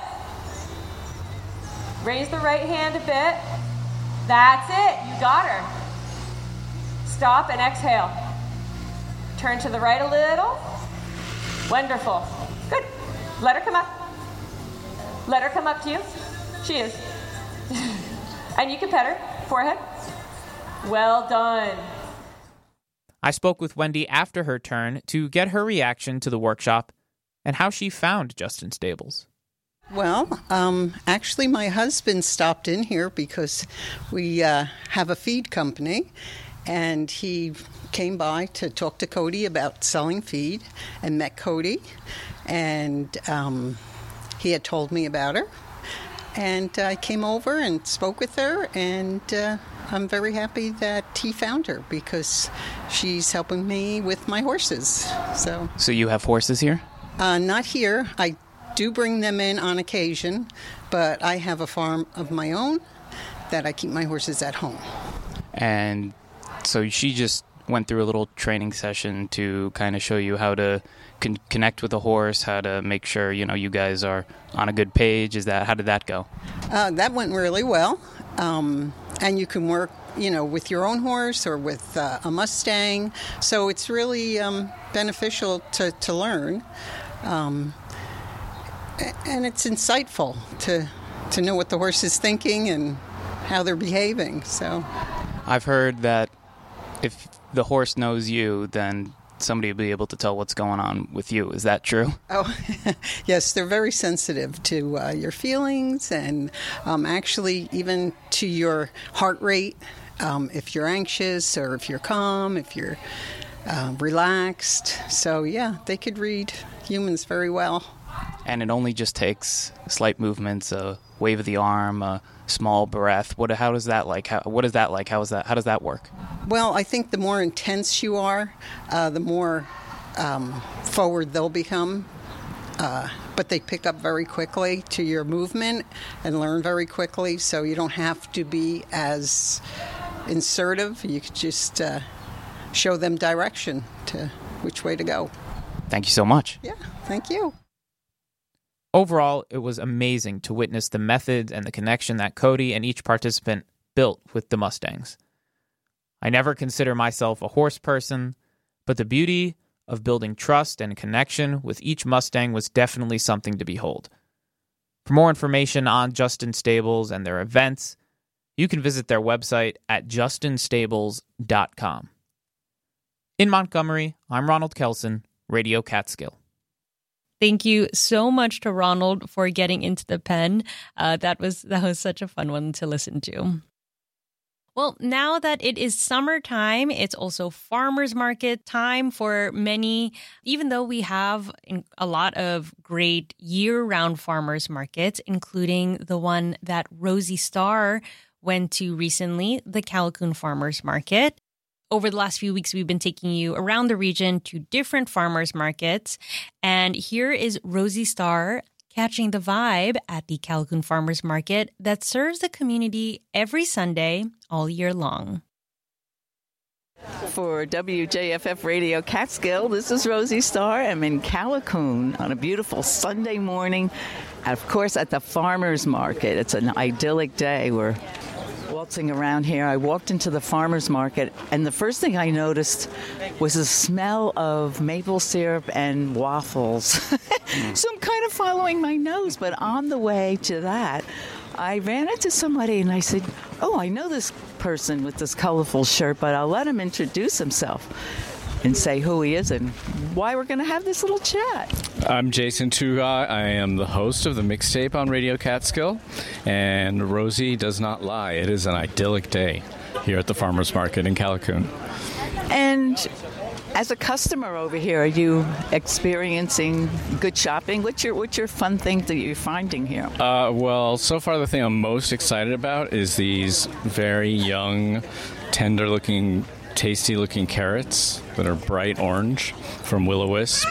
Raise the right hand a bit. That's it, you got her. Stop and exhale. Turn to the right a little. Wonderful. Good. Let her come up. Let her come up to you. She is. And you can pet her. Forehead. Well done.
I spoke with Wendy after her turn to get her reaction to the workshop and how she found Justin Stables.
Well, actually, my husband stopped in here because we have a feed company, and he came by to talk to Cody about selling feed and met Cody, and he had told me about her, and I came over and spoke with her, and I'm very happy that he found her because she's helping me with my horses. So
you have horses here?
Not here. I do bring them in on occasion, but I have a farm of my own that I keep my horses at home.
And so she just went through a little training session to kind of show you how to connect with a horse, how to make sure, you guys are on a good page. How did that go?
That went really well. And you can work, with your own horse or with a Mustang. So it's really beneficial to learn. And it's insightful to know what the horse is thinking and how they're behaving. So
I've heard that if the horse knows you, then somebody will be able to tell what's going on with you. Is that true?
Oh, yes, they're very sensitive to your feelings and actually even to your heart rate. If you're anxious or if you're calm, if you're relaxed. So, yeah, they could read humans very well.
And it only just takes slight movements, a wave of the arm, a small breath. How is that like? What is that like? How does that work?
Well, I think the more intense you are, the more forward they'll become. But they pick up very quickly to your movement and learn very quickly. So you don't have to be as insertive. You could just show them direction to which way to go.
Thank you so much.
Yeah, thank you.
Overall, it was amazing to witness the methods and the connection that Cody and each participant built with the Mustangs. I never consider myself a horse person, but the beauty of building trust and connection with each Mustang was definitely something to behold. For more information on Justin Stables and their events, you can visit their website at justinstables.com. In Montgomery, I'm Ronald Kelson, Radio Catskill.
Thank you so much to Ronald for getting into the pen. That was such a fun one to listen to. Well, now that it is summertime, it's also farmers market time for many. Even though we have a lot of great year-round farmers markets, including the one that Rosie Starr went to recently, the Callicoon Farmers Market. Over the last few weeks, we've been taking you around the region to different farmers markets. And here is Rosie Starr catching the vibe at the Callicoon Farmers Market that serves the community every Sunday all year long.
For WJFF Radio Catskill, this is Rosie Starr. I'm in Callicoon on a beautiful Sunday morning, of course, at the farmers market. It's an idyllic day. We're waltzing around here. I walked into the farmers market, and the first thing I noticed was the smell of maple syrup and waffles. So I'm kind of following my nose, but on the way to that, I ran into somebody and I said, "Oh, I know this person with this colorful shirt, but I'll let him introduce himself and say who he is and why we're going to have this little chat."
I'm Jason Tugai. I am the host of the mixtape on Radio Catskill, and Rosie does not lie. It is an idyllic day here at the farmers market in Callicoon.
And as a customer over here, are you experiencing good shopping? What's your fun thing that you're finding here?
Well, so far the thing I'm most excited about is these very young, tender-looking, tasty-looking carrots that are bright orange from Will-O-Wisp.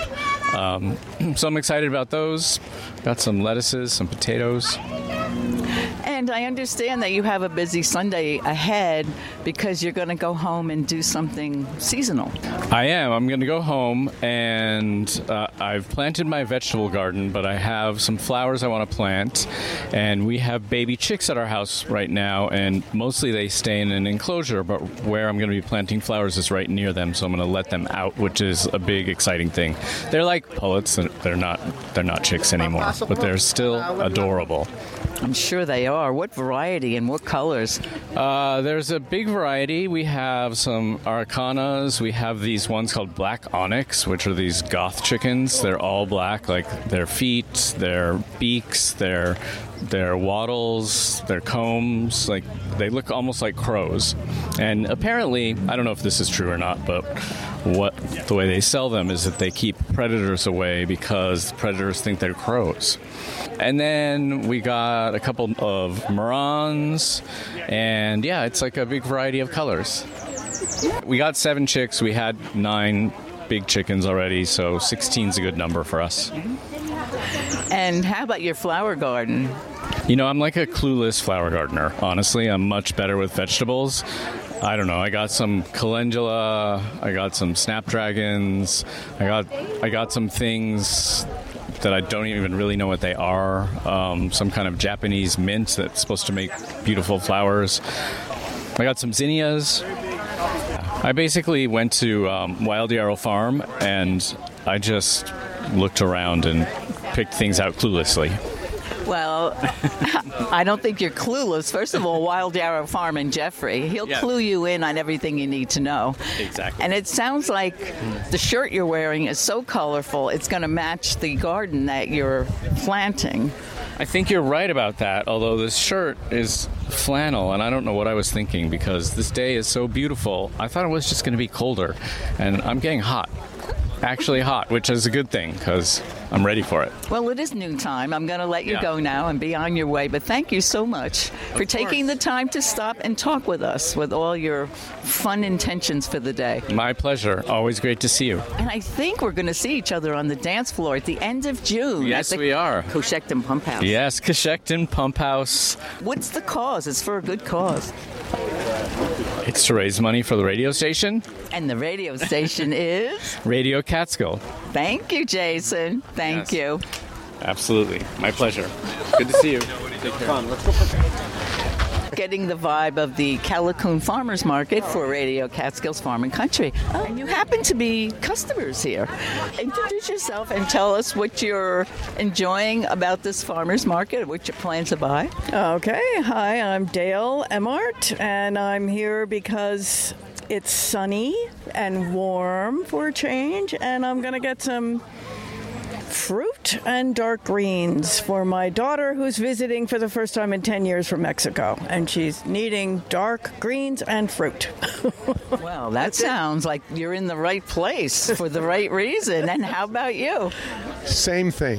So I'm excited about those. Got some lettuces, some potatoes.
And And I understand that you have a busy Sunday ahead because you're going to go home and do something seasonal.
I am. I'm going to go home, and I've planted my vegetable garden, but I have some flowers I want to plant, and we have baby chicks at our house right now, and mostly they stay in an enclosure, but where I'm going to be planting flowers is right near them, so I'm going to let them out, which is a big, exciting thing. They're like pullets, and they're not chicks anymore, but they're still adorable.
I'm sure they are. What variety and what colors?
There's a big variety. We have some Aracanas. We have these ones called Black Onyx, which are these goth chickens. They're all black, like their feet, their beaks, their wattles, their combs. Like they look almost like crows. And apparently, I don't know if this is true or not, but the way they sell them is that they keep predators away because predators think they're crows. And then we got a couple of Marans, and yeah, it's like a big variety of colors. We got 7 chicks. We had 9 big chickens already, so 16's a good number for us.
And how about your flower garden?
You know, I'm like a clueless flower gardener. Honestly, I'm much better with vegetables. I don't know. I got some calendula. I got some snapdragons. I got some things that I don't even really know what they are. Some kind of Japanese mint that's supposed to make beautiful flowers. I got some zinnias. I basically went to Wild Yarrow Farm, and I just looked around and picked things out cluelessly.
Well, I don't think you're clueless. First of all, Wild Yarrow Farm and Jeffrey, he'll clue you in on everything you need to know.
Exactly.
And it sounds like the shirt you're wearing is so colorful, it's going to match the garden that you're planting.
I think you're right about that, although this shirt is flannel, and I don't know what I was thinking because this day is so beautiful. I thought it was just going to be colder, and I'm getting hot. Actually hot, which is a good thing because I'm ready for it.
Well, it is noon time. I'm going to let you go now and be on your way. But thank you so much for taking the time to stop and talk with us with all your fun intentions for the day.
My pleasure. Always great to see you.
And I think we're going to see each other on the dance floor at the end of June.
Yes, we are.
Coshecton Pump House.
Yes, Coshecton Pump House.
What's the cause? It's for a good cause.
It's to raise money for the radio station.
And the radio station is?
Radio Catskill.
Thank you, Jason. Thank you.
Absolutely. My pleasure. Good to see you. Take care. Come on, let's go for
Getting the vibe of the Callicoon Farmers Market for Radio Catskills Farm and Country. And you happen to be customers here. Introduce yourself and tell us what you're enjoying about this farmers market, what you plan to buy.
Okay. Hi, I'm Dale Emart, and I'm here because it's sunny and warm for a change, and I'm going to get some fruit and dark greens for my daughter who's visiting for the first time in 10 years from Mexico, and she's needing dark greens and fruit.
Well, that sounds like you're in the right place for the right reason. And how about you?
Same thing.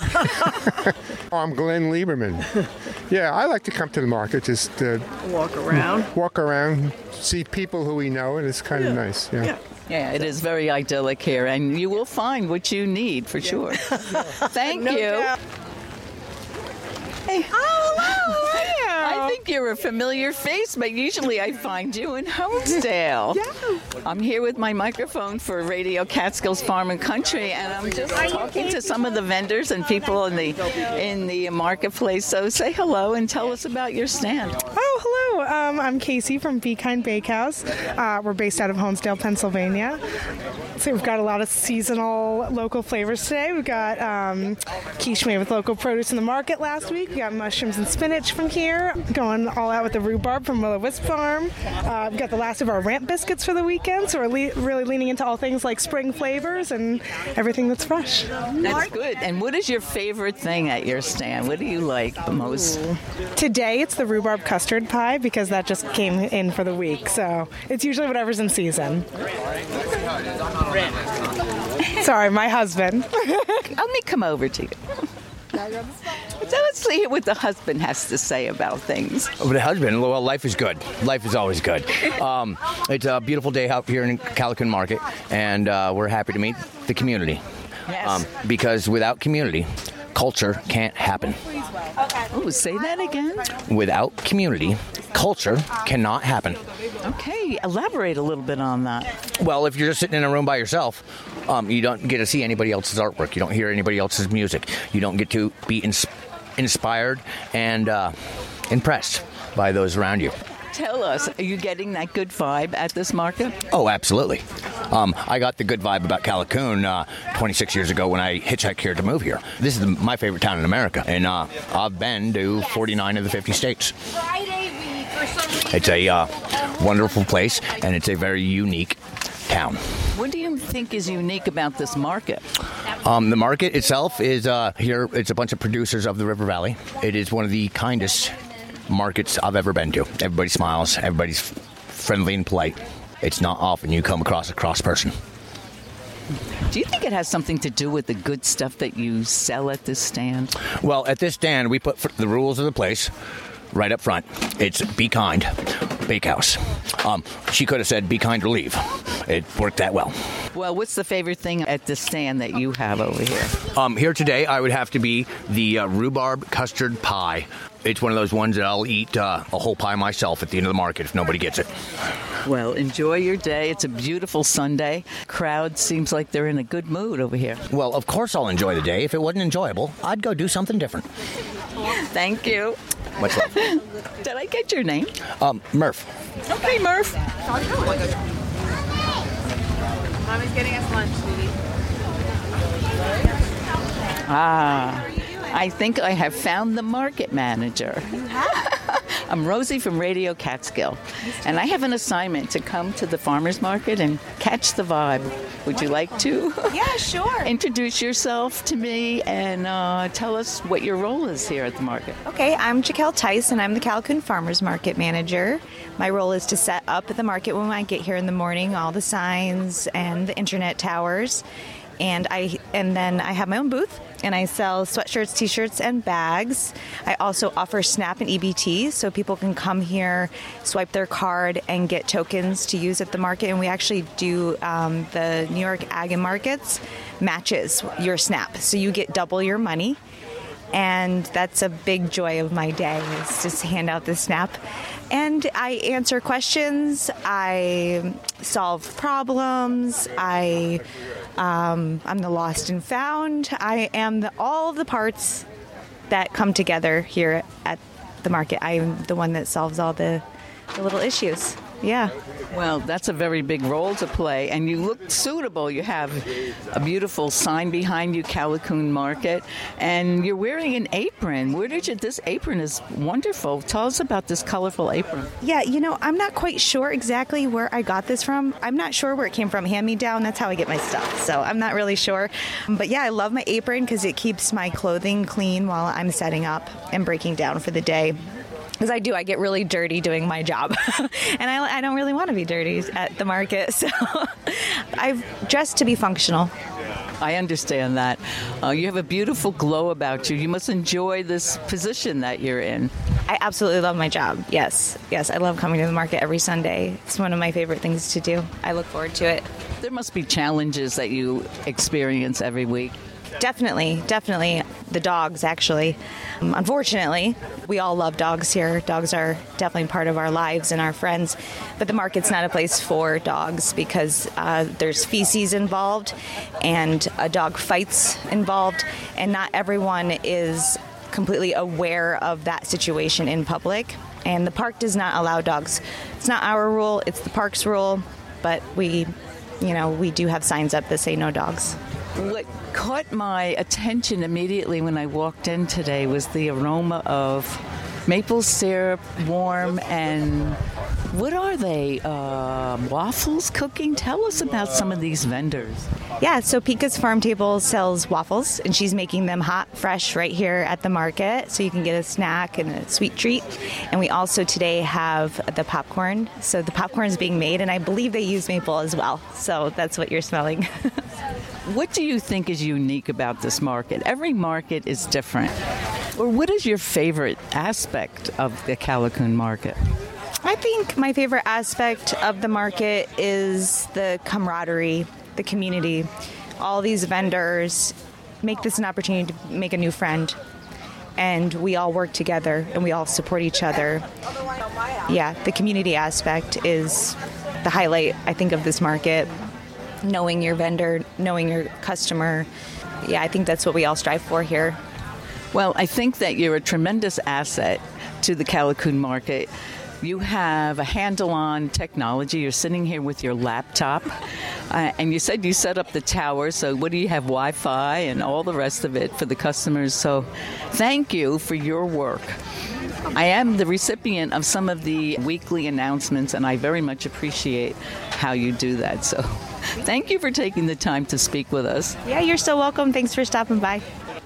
I'm Glenn Lieberman. Yeah, I like to come to the market, just
walk around,
see people who we know, and it's kind of nice.
Yeah, it is very idyllic here, and you will find what you need for sure. Thank you.
Doubt.
Hey.
Oh, hello.
I think you're a familiar face, but usually I find you in Honesdale.
Yeah.
I'm here with my microphone for Radio Catskills Farm and Country, and I'm just talking to some of the vendors and people in the marketplace. So say hello and tell us about your stand.
Oh, hello. I'm Casey from Be Kind Bakehouse. We're based out of Honesdale, Pennsylvania. So we've got a lot of seasonal local flavors today. We've got quiche made with local produce in the market last week. We got mushrooms and spinach from here. Going all out with the rhubarb from Willow-Wisp Farm. We've got the last of our ramp biscuits for the weekend. So we're really leaning into all things like spring flavors and everything that's fresh.
That's good. And what is your favorite thing at your stand? What do you like the most?
Today it's the rhubarb custard pie because that just came in for the week. So it's usually whatever's in season. Sorry, my husband.
Let me come over to you. So let's see what the husband has to say about things.
The husband, well, life is good. Life is always good. It's a beautiful day out here in Callicoon Market, and we're happy to meet the community.
Yes.
Because without community, culture can't happen.
Oh, say that again?
Without community, culture cannot happen.
Okay, elaborate a little bit on that.
Well, if you're just sitting in a room by yourself, you don't get to see anybody else's artwork. You don't hear anybody else's music. You don't get to be inspired and impressed by those around you.
Tell us, are you getting that good vibe at this market?
Oh, absolutely. I got the good vibe about Callicoon 26 years ago when I hitchhiked here to move here. This is my favorite town in America, and I've been to 49 of the 50 states. It's a wonderful place, and it's a very unique town.
What do you think is unique about this market?
The market itself is here. It's a bunch of producers of the River Valley. It is one of the kindest markets I've ever been to. Everybody smiles. Everybody's friendly and polite. It's not often you come across a cross person.
Do you think it has something to do with the good stuff that you sell at this stand?
Well, at this stand, we put the rules of the place right up front. It's Be Kind Bakehouse. She could have said Be Kind or Leave. It worked that well.
Well, what's the favorite thing at the stand that you have over here?
Here today, I would have to be the rhubarb custard pie. It's one of those ones that I'll eat a whole pie myself at the end of the market if nobody gets it.
Well, enjoy your day. It's a beautiful Sunday. Crowd seems like they're in a good mood over here.
Well, of course I'll enjoy the day. If it wasn't enjoyable, I'd go do something different.
Thank you.
Much love.
Did I get your name?
Murph.
Okay, Murph.
Mommy's getting us lunch, sweetie.
I think I have found the market manager.
You have?
I'm Rosie from Radio Catskill, and I have an assignment to come to the farmers market and catch the vibe. Would you like to?
Yeah, sure.
Introduce yourself to me and tell us what your role is here at the market.
Okay, I'm Jaquel Tice, and I'm the Callicoon Farmers Market Manager. My role is to set up at the market when I get here in the morning, all the signs and the internet towers. And then I have my own booth, and I sell sweatshirts, T-shirts, and bags. I also offer SNAP and EBT, so people can come here, swipe their card, and get tokens to use at the market. And we actually do the New York Ag and Markets matches your SNAP, so you get double your money. And that's a big joy of my day, is just hand out the SNAP. And I answer questions, I solve problems, I'm the lost and found. I am all of the parts that come together here at the market. I am the one that solves all the little issues. Yeah.
Well, that's a very big role to play, and you look suitable. You have a beautiful sign behind you, Callicoon Market, and you're wearing an apron. Where did you? This apron is wonderful. Tell us about this colorful apron.
Yeah, I'm not quite sure exactly where I got this from. I'm not sure where it came from. Hand me down. That's how I get my stuff. So I'm not really sure. But yeah, I love my apron because it keeps my clothing clean while I'm setting up and breaking down for the day. Because I get really dirty doing my job. And I don't really want to be dirty at the market. So I've dressed to be functional.
I understand that. You have a beautiful glow about you. You must enjoy this position that you're in.
I absolutely love my job. Yes. I love coming to the market every Sunday. It's one of my favorite things to do. I look forward to it.
There must be challenges that you experience every week.
Definitely. The dogs, actually. Unfortunately, we all love dogs here. Dogs are definitely part of our lives and our friends. But the market's not a place for dogs because there's feces involved and dog fights involved. And not everyone is completely aware of that situation in public. And the park does not allow dogs. It's not our rule. It's the park's rule. But we do have signs up that say no dogs.
What caught my attention immediately when I walked in today was the aroma of maple syrup, warm, and what are they? Waffles cooking? Tell us about some of these vendors.
Yeah, so Pika's Farm Table sells waffles, and she's making them hot, fresh right here at the market, so you can get a snack and a sweet treat. And we also today have the popcorn. So the popcorn is being made, and I believe they use maple as well. So that's what you're smelling.
What do you think is unique about this market? Every market is different. Or what is your favorite aspect of the Callicoon market?
I think my favorite aspect of the market is the camaraderie, the community. All these vendors make this an opportunity to make a new friend. and we all work together and we all support each other. Yeah, the community aspect is the highlight, I think, of this market. Knowing your vendor, knowing your customer. Yeah, I think that's what we all strive for here.
Well, I think that you're a tremendous asset to the Callicoon market. You have a handle on technology. You're sitting here with your laptop. And you said you set up the tower. So what do you have, Wi-Fi and all the rest of it for the customers? So thank you for your work. I am the recipient of some of the weekly announcements, and I very much appreciate how you do that. So thank you for taking the time to speak with us.
Yeah, you're so welcome. Thanks for stopping by.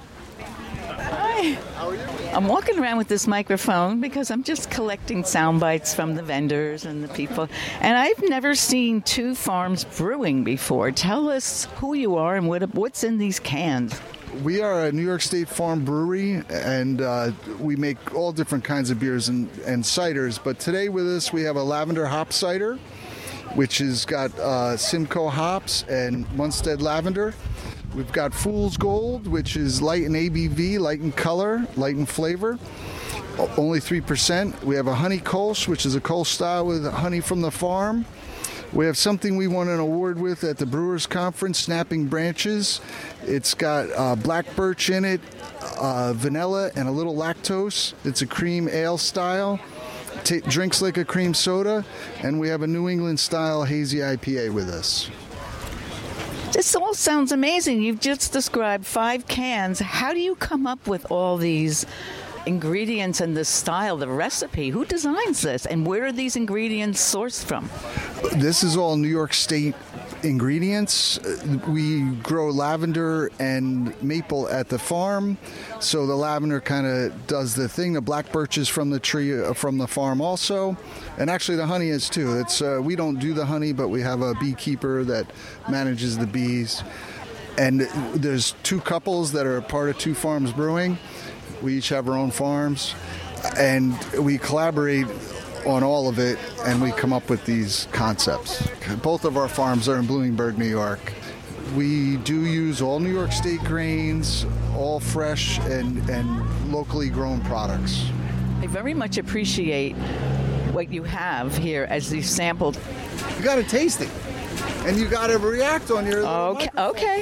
Hi. How are you? I'm walking around with this microphone because I'm just collecting sound bites from the vendors and the people. And I've never seen Two Farms Brewing before. Tell us who you are and what's in these cans.
We are a New York State farm brewery, and we make all different kinds of beers and ciders. But today with us, we have a lavender hop cider, which has got Simcoe hops and Munstead lavender. We've got Fool's Gold, which is light in ABV, light in color, light in flavor, only 3%. We have a Honey Kolsch, which is a Kolsch style with honey from the farm. We have something we won an award with at the Brewers Conference, Snapping Branches. It's got black birch in it, vanilla, and a little lactose. It's a cream ale style. Drinks like a cream soda. And we have a New England style hazy IPA with us.
This all sounds amazing. You've just described 5 cans. How do you come up with all these ingredients and the style, the recipe? Who designs this, and where are these ingredients sourced from?
This is all New York State ingredients. We grow lavender and maple at the farm, so the lavender kind of does the thing. The black birch is from the tree, from the farm also, and actually the honey is too. It's we don't do the honey, but we have a beekeeper that manages the bees. And there's 2 couples that are part of Two Farms Brewing. We each have our own farms, and we collaborate on all of it, and we come up with these concepts. Both of our farms are in Bloomingburg, New York. We do use all New York State grains, all fresh and locally grown products.
I very much appreciate what you have here as you sampled.
You got to taste it. And you got to react on your
Okay.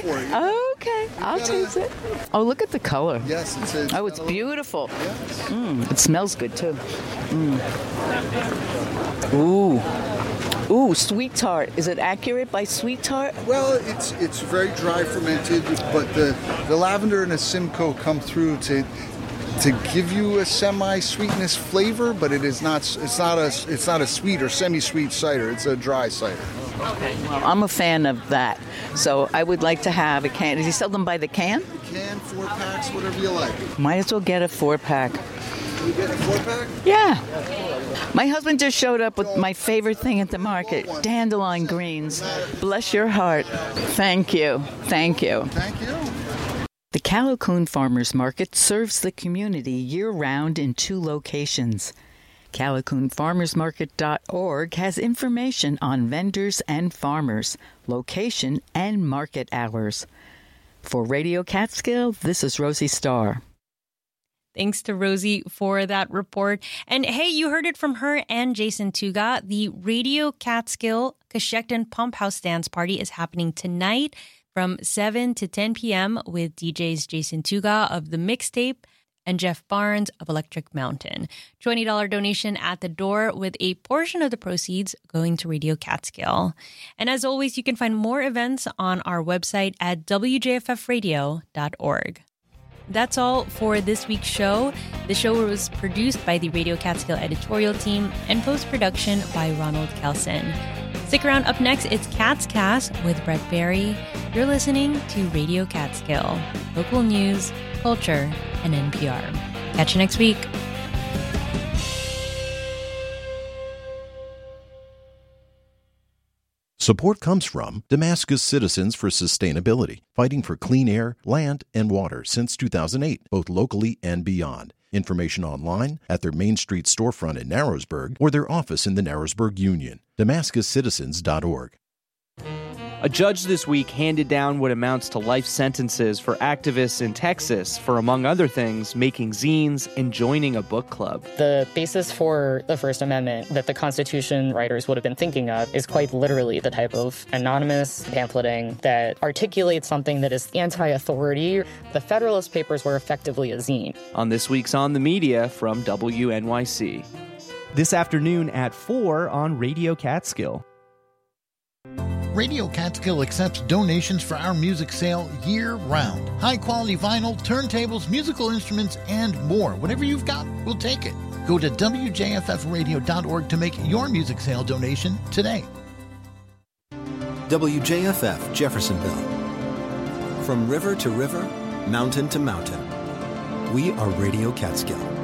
I'll taste it. Oh, look at the color.
Yes,
it's beautiful.
Yes.
It smells good too. Ooh, sweet tart. Is it accurate by sweet tart?
Well, it's very dry fermented, but the lavender and the Simcoe come through to give you a semi-sweetness flavor, but it's not a sweet or semi-sweet cider. It's a dry cider.
Okay. Well, I'm a fan of that, so I would like to have a can. Does he sell them by the can?
Can, 4 packs, whatever you like.
Might as well get a 4-pack.
You getting a 4-pack?
Yeah. My husband just showed up with my favorite thing at the market, dandelion greens. Bless your heart. Thank you.
Thank you.
The Callicoon Farmers Market serves the community year-round in 2 locations. CallicoonFarmersMarket.org has information on vendors and farmers, location, and market hours. For Radio Catskill, this is Rosie Starr.
Thanks to Rosie for that report. And hey, you heard it from her and Jason Tuga. The Radio Catskill Coshocton Pump House Dance Party is happening tonight from 7 to 10 p.m. with DJs Jason Tuga of The Mixtape and Jeff Barnes of Electric Mountain. $20 donation at the door with a portion of the proceeds going to Radio Catskill. And as always, you can find more events on our website at wjffradio.org. That's all for this week's show. The show was produced by the Radio Catskill editorial team and post-production by Ronald Kelson. Stick around. Up next, it's Cat's Cast with Brett Barry. You're listening to Radio Catskill, local news, culture, and NPR. Catch you next week.
Support comes from Damascus Citizens for Sustainability, fighting for clean air, land, and water since 2008, both locally and beyond. Information online at their Main Street storefront in Narrowsburg or their office in the Narrowsburg Union. DamascusCitizens.org.
A judge this week handed down what amounts to life sentences for activists in Texas for, among other things, making zines and joining a book club.
The basis for the First Amendment that the Constitution writers would have been thinking of is quite literally the type of anonymous pamphleting that articulates something that is anti-authority. The Federalist Papers were effectively a zine.
On this week's On the Media from WNYC.
This afternoon at 4 on Radio Catskill.
Radio Catskill accepts donations for our music sale year-round. High-quality vinyl, turntables, musical instruments, and more. Whatever you've got, we'll take it. Go to WJFFradio.org to make your music sale donation today.
WJFF Jeffersonville. From river to river, mountain to mountain, we are Radio Catskill.